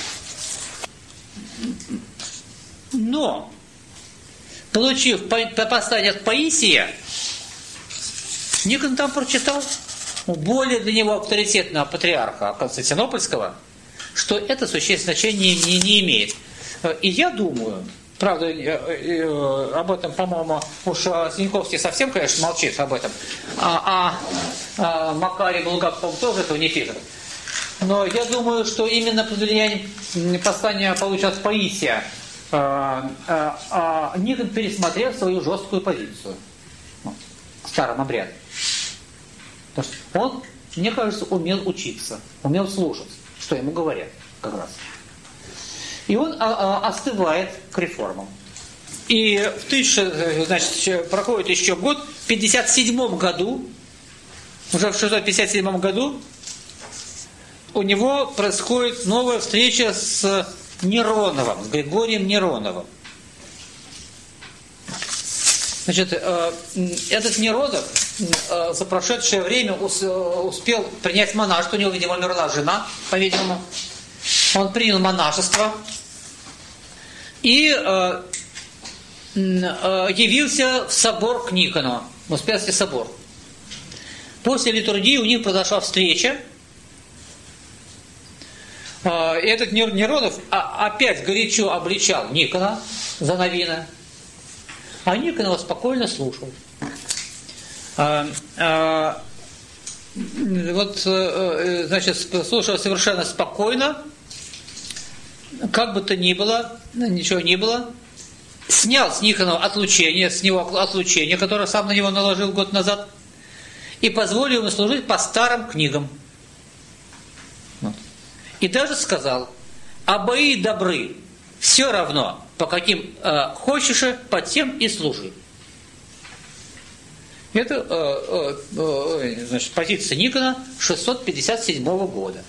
Но, получив послание от Паисия, Никон там прочитал более для него авторитетного патриарха Константинопольского, что это существенное значение не имеет. И я думаю, правда, об этом, по-моему, уж Зиньковский совсем, конечно, молчит об этом, Макарий Булгаков тоже этого не пишет. Но я думаю, что именно под влиянием послания, полученного от Паисия, Никон пересмотрел свою жесткую позицию к старым обрядам. Потому что он, мне кажется, умел учиться, умел слушать, что ему говорят как раз. И он остывает к реформам. И проходит еще год, в 1957 году, уже в 657 году, у него происходит новая встреча с Нероновым, с Григорием Нероновым. Значит, этот Неронов за прошедшее время успел принять монашество, у него, видимо, умерла жена, по-видимому. Он принял монашество и явился в собор к Никону, в Успенский собор. После литургии у них произошла встреча. И этот Неронов опять горячо обличал Никона за новина, а Никон его спокойно слушал. Слушал совершенно спокойно, как бы то ни было, ничего не было, снял с Никона отлучение, которое сам на него наложил год назад, и позволил ему служить по старым книгам. Вот. И даже сказал: обои добры, все равно, по каким хочешь, по тем и служи. Это позиция Никона 657 года.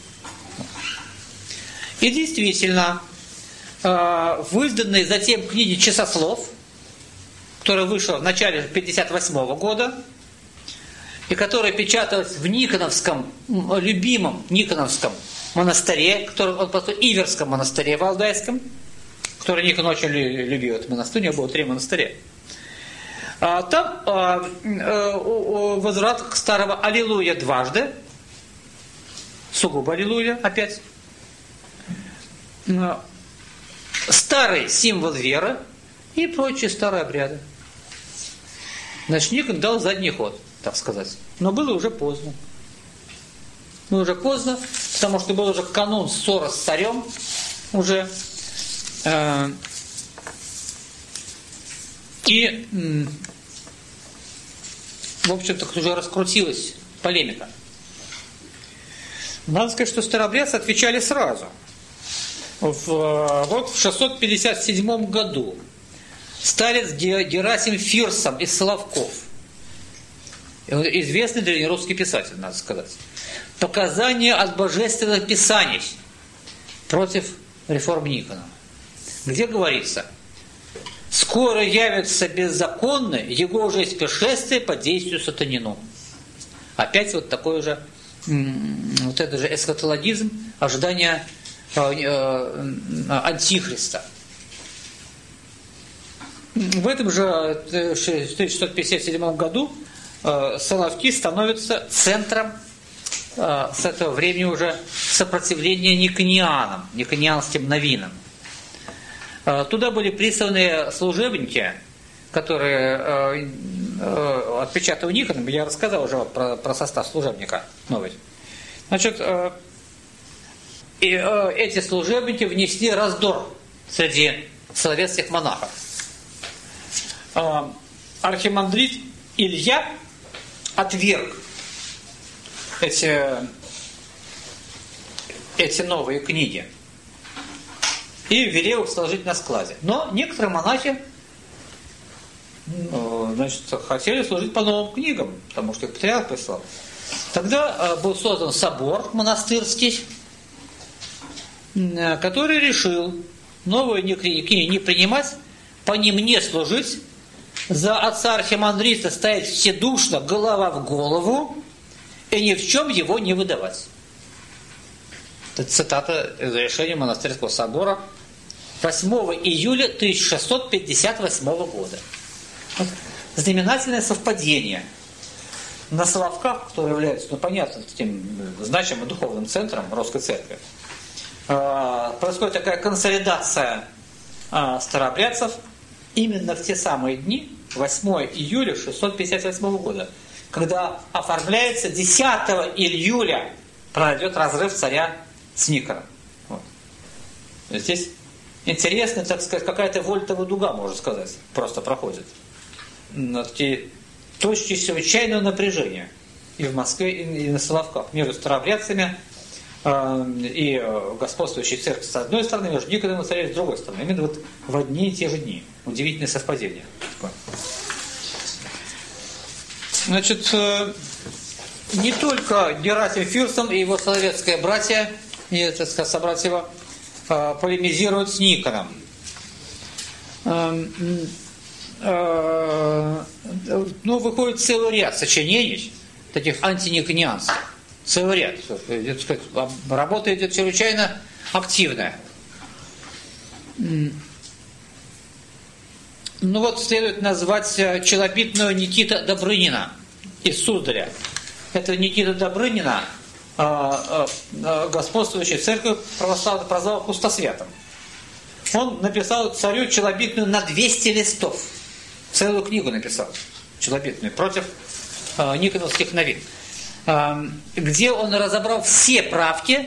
И действительно, в изданной затем книге «Часослов», которая вышла в начале 1958 года, и которая печаталась в Никоновском, любимом Никоновском монастыре, который он построил, Иверском монастыре Валдайском, который Никон очень любил, этот монастырь, у него было 3 монастыря. Там возврат к старого «Аллилуйя» дважды, сугубо «Аллилуйя» опять, старый символ веры и прочие старые обряды. Значит, Никон дал задний ход, так сказать. Но было уже поздно. Потому что был уже канун ссоры с царем уже. И, в общем-то, уже раскрутилась полемика. Надо сказать, что старообрядцы отвечали сразу. Вот в 657 году старец Герасим Фирсом из Соловков, известный древнерусский писатель, надо сказать, показания от божественных писаний против реформ Никона, где говорится: скоро явится беззаконный, его же из пришествия по действию сатанину. Опять вот такой же, вот это же эсхатологизм, ожидание антихриста. В этом же 1657 году Соловки становятся центром с этого времени уже сопротивления никонианам, никонианским новинам. Туда были присланы служебники, которые отпечатал Никон. Я рассказал уже про состав служебника новый. Значит, эти служебники внесли раздор среди соловецких монахов. Архимандрит Илья отверг эти новые книги и велел их сложить на складе. Но некоторые монахи, значит, хотели служить по новым книгам, потому что их патриарх прислал. Тогда был создан собор монастырский, который решил новые книги не принимать, по ним не служить, за отца архимандрита стоять вседушно, голова в голову, и ни в чем его не выдавать. Это цитата из решения монастырского собора 8 июля 1658 года. Вот знаменательное совпадение. На Соловках, который является, понятно, таким значимым духовным центром Русской Церкви, происходит такая консолидация старообрядцев именно в те самые дни, 8 июля 658 года, когда оформляется 10 июля пройдет разрыв царя с Никоном. Вот. Здесь интересно, так сказать, какая-то вольтовая дуга, можно сказать, просто проходит. Такие точки чрезвычайного напряжения и в Москве, и на Соловках между старообрядцами и господствующей церковью с одной стороны, между Никоном и царем с другой стороны. Именно вот в одни и те же дни. Удивительное совпадение. Значит, не только Герасим Фирсом и его соловецкие братья, и, так сказать, собратья его, полемизируют с Никоном. Ну, выходит целый ряд сочинений, таких антиниконианских. Целый ряд. Работа идет чрезвычайно активная. Ну вот следует назвать челобитную Никита Добрынина из Суздаля. Это Никита Добрынина, господствующий церковь православно прозвал пустосвятым. Он написал царю челобитную на 200 листов. Целую книгу написал, челобитную, против никоновских новин, где он разобрал все правки,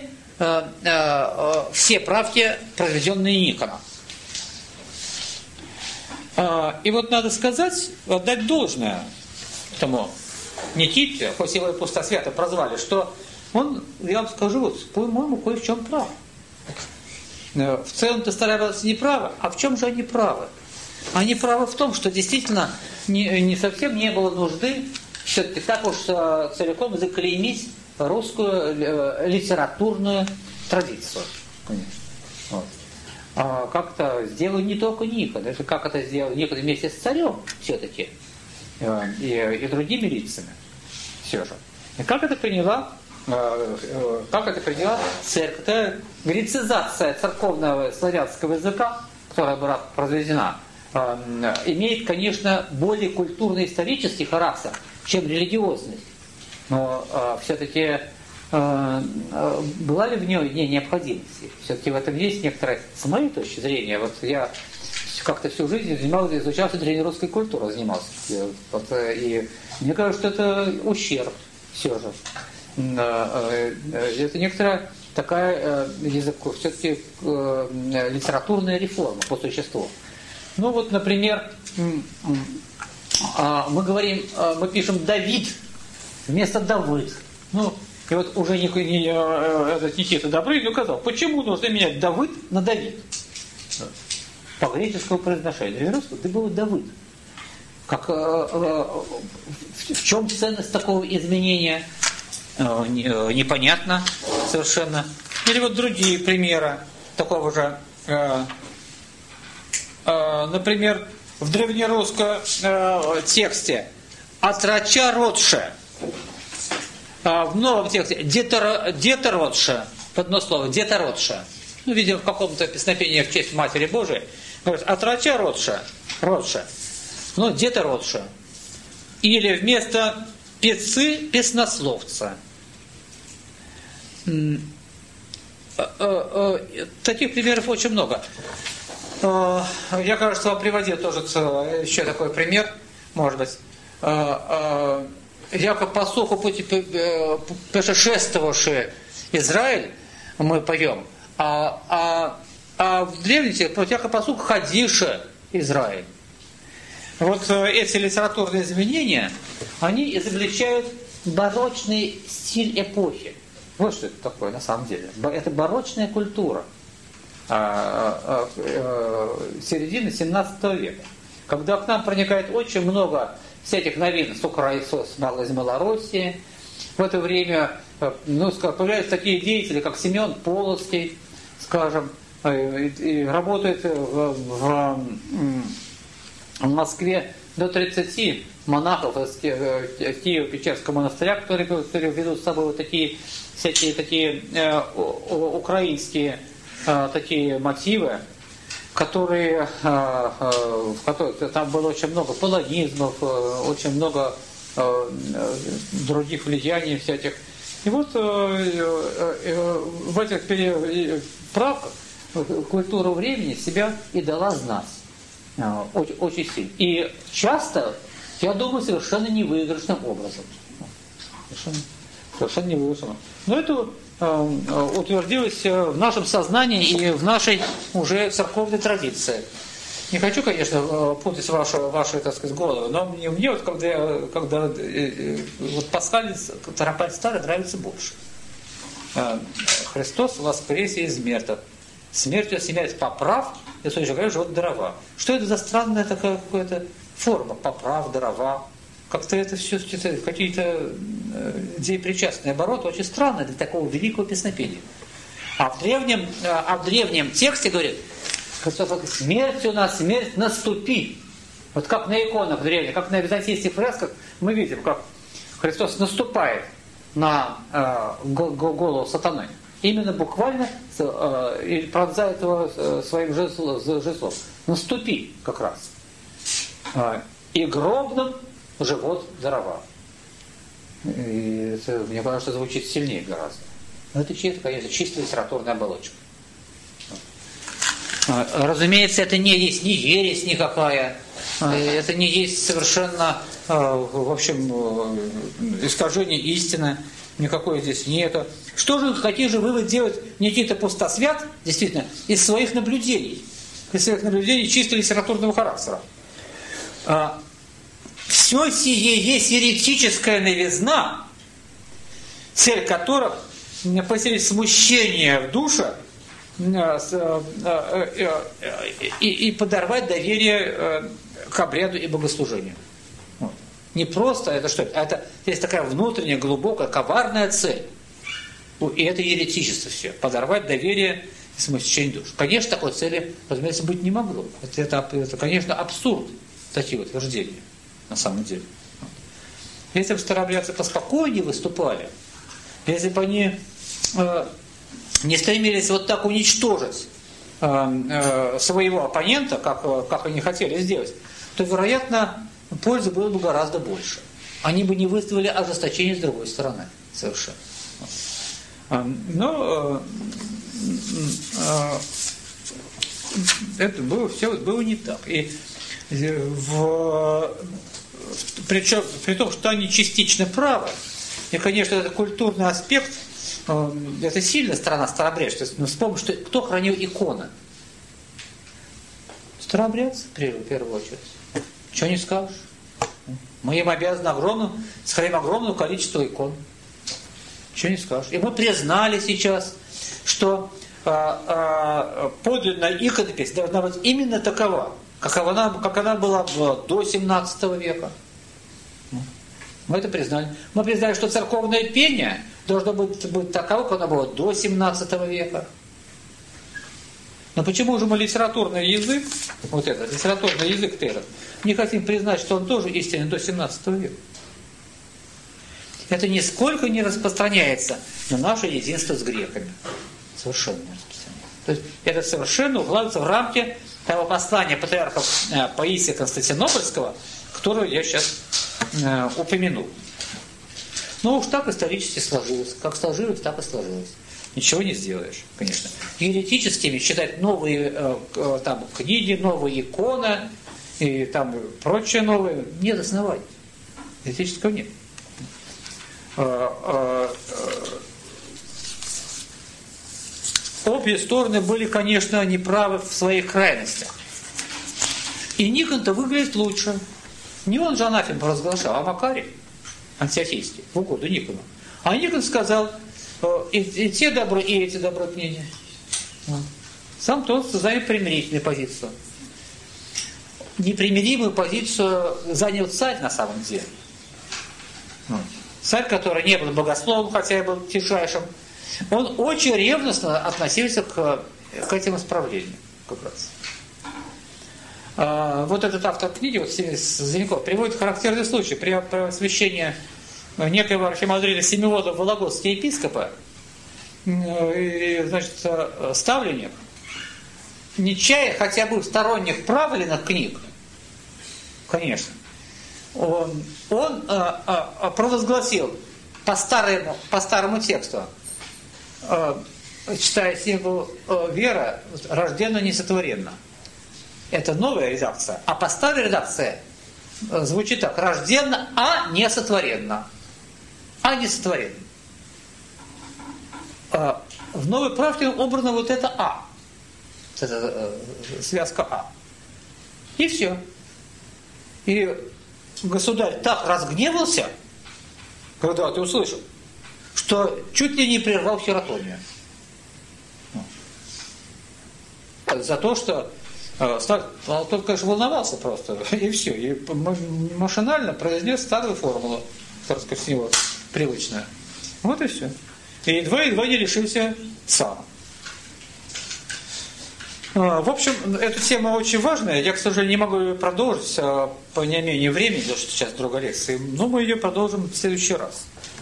проведенные Никоном. И вот надо сказать, отдать должное этому Никите, хоть его и пустосвято прозвали, что он, я вам скажу, вот, по-моему, кое в чем прав. В целом-то стараются не правы, а в чем же они правы? Они правы в том, что действительно не совсем не было нужды все-таки так уж целиком заклеймить русскую литературную традицию. Конечно. Вот. как-то сделал не только Никон, даже как это сделал Никон вместе с царем все-таки, и другими лицами все же. И как это приняла церковь? Это грецизация церковного славянского языка, которая была произведена, имеет, конечно, более культурно-исторический характер, чем религиозный. Но все-таки была ли в ней необходимость? Все-таки в этом есть некоторая, с моей точки зрения, вот я как-то всю жизнь изучался древнерусской культурой, занимался. И мне кажется, что это ущерб все же. Это некоторая такая все-таки литературная реформа по существу. Ну вот, например, мы пишем Давид вместо Давыд. Ну, и вот уже Никита Добрынин указал, почему нужно менять Давыд на Давид? По греческому произношению. Древнерусскому это было Давыд. В чем ценность такого изменения? Непонятно совершенно. Или вот другие примеры такого же. Например, в древнерусском тексте «отрача родше», в новом тексте «детородше», одно слово «детородше». Ну, видимо, в каком-то песнопении в честь Матери Божией. Говорит, «отрача родше», но «детородше». Или вместо «пецы» «песнословца». Таких примеров очень много. Я, кажется, вам приводил тоже еще такой пример, может быть. Яко по суху пути путешествовавший Израиль, мы поем, а в древности яко по суху ходивший Израиль. Вот эти литературные изменения, они изобличают барочный стиль эпохи. Вот что это такое на самом деле. Это барочная культура середины 17 века. Когда к нам проникает очень много всяких новин из Малороссии, в это время появляются такие деятели, как Семен Полоцкий, скажем, и работают в Москве до 30 монахов из Киево-Печерского монастыря, которые ведут с собой вот такие всякие такие украинские такие мотивы, которые там было очень много полонизмов, очень много других влияний всяких. И вот в этих правках культура времени себя и дала знать очень сильно. И часто, я думаю, совершенно невыигрышным образом. Совершенно невыигрышным. Но это утвердилось в нашем сознании и в нашей уже церковной традиции. Не хочу, конечно, путать вашу, так сказать, голову, но мне вот, когда вот пасхалец, Тропарь Старый нравится больше. Христос воскресе из мертвых. Смертью смерть поправ, и в говорю, живут дрова. Что это за странная такая какая-то форма? Поправ, дрова. Как-то это все какие-то деепричастные обороты, очень странные для такого великого песнопения. А в древнем тексте говорит, Христос говорит, смертью на смерть наступи. Вот как на иконах древних, как на византийских фресках, мы видим, как Христос наступает на голову сатаны. Именно буквально и пронзает его своим жезлом. Наступи как раз. И гробным живот дрова. И это, мне кажется, звучит сильнее гораздо. Но это чисто, конечно, чисто литературная оболочка. Разумеется, это не есть ни ересь никакая, это не есть совершенно, в общем, искажение истины, никакой здесь нету. Какие же выводы делает Никита Пустосвят, действительно, из своих наблюдений чисто литературного характера? Все сие есть еретическая новизна, цель которых поселить смущение в душе и подорвать доверие к обряду и богослужению. Не просто это что? Это есть такая внутренняя, глубокая, коварная цель. И это еретичество все. Подорвать доверие в течение душ. Конечно, такой цели, разумеется, быть не могло. Это, конечно, абсурд, такие утверждения, на самом деле. Если бы старообрядцы поспокойнее выступали, если бы они не стремились вот так уничтожить своего оппонента, как они хотели сделать, то, вероятно, пользы было бы гораздо больше. Они бы не выставили ожесточение с другой стороны. Совершенно. Но это было не так. И причем, при том, что они частично правы, и, конечно, это культурный аспект, это сильная сторона старообрядчества. Но вспомни, что кто хранил иконы? Старообрядцы, в первую очередь. Чего не скажешь? Мы им обязаны сохраним огромное количество икон. Чего не скажешь? И мы признали сейчас, что подлинная иконопись должна быть именно такова, как она была до 17 века. Мы это признали. Мы признали, что церковное пение должно быть таково, как оно было до 17 века. Но почему же мы литературный язык, литературный язык этот, не хотим признать, что он тоже истинен до 17 века? Это нисколько не распространяется на наше единство с греками. Совершенно не распространяется. То есть это совершенно укладывается в рамки того послания патриарха Паисия Константинопольского, которое я сейчас упомянул. Но уж так исторически сложилось. Как сложилось, так и сложилось. Ничего не сделаешь, конечно. Еретическими считать новые книги, новые иконы и прочее новое нет оснований. Еретического нет. Обе стороны были, конечно, неправы в своих крайностях. И Никон-то выглядит лучше. Не он же анафем провозглашал, а Макарий, антиохийский, в угоду Никону. А Никон сказал, и те добро, и эти добро книги. Сам тот занял примирительную позицию. Непримиримую позицию занял царь на самом деле. Царь, который не был богословом, хотя и был тишайшим, он очень ревностно относился к этим исправлениям. Как раз. Вот этот автор книги, Зеленков, приводит характерный случай. При освящении некоего архимандрита Симеона Вологодского епископа, ставленник, нечаянно, хотя бы сторонник правленных книг, конечно, он провозгласил по старому тексту, читая символ вера, рожденно несотворенно. Это новая редакция. А по старой редакции звучит так: рожденно, а не сотворенно. А не сотворенно. В новой правке убрано вот это А. Это связка А. И все. И государь так разгневался, когда это услышал, что чуть ли не прервал хератонию. За то, что тот, конечно, волновался просто, и все. И машинально произнес старую формулу, так сказать, с него привычную. Вот и все. И едва не лишился сам. В общем, эта тема очень важная. Я, к сожалению, не могу ее продолжить по неимению времени, потому что сейчас другая лекция. Но мы ее продолжим в следующий раз.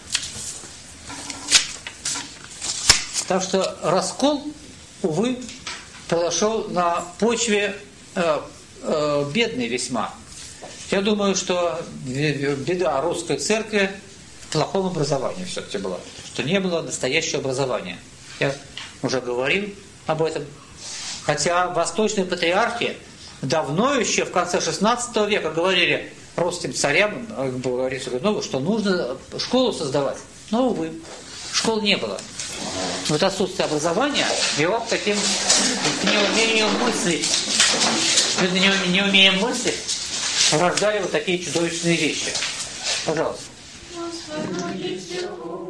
Так что раскол, увы, произошел на почве бедной весьма. Я думаю, что беда русской церкви в плохом образовании все-таки была. Что не было настоящего образования. Я уже говорил об этом. Хотя восточные патриархи давно еще, в конце XVI века, говорили русским царям, Борису Годунову, что нужно школу создавать. Но, увы, школ не было. Вот отсутствие образования вело к таким неумению мыслить. Люди не умеем мыслить, рождали вот такие чудовищные вещи. Пожалуйста.